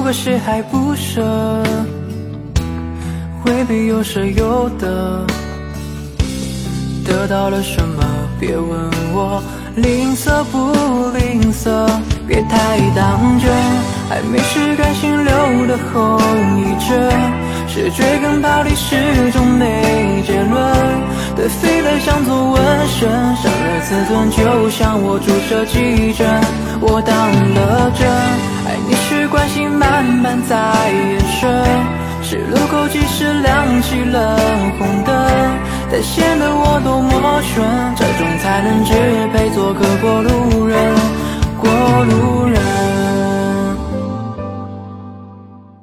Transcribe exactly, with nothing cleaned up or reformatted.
如果谁还不舍，回避有舍有得，得到了什么别问我，吝啬不吝啬，别太当真，还没湿干心留的后遗症，是追根刨底始终没结论，对飞了像做纹身，伤了自尊，就像我注射急诊，我当了真，爱你是关心慢慢在延伸，是路口即使亮起了红灯，但显得我多么蠢，这种才能只配做个过路人，过路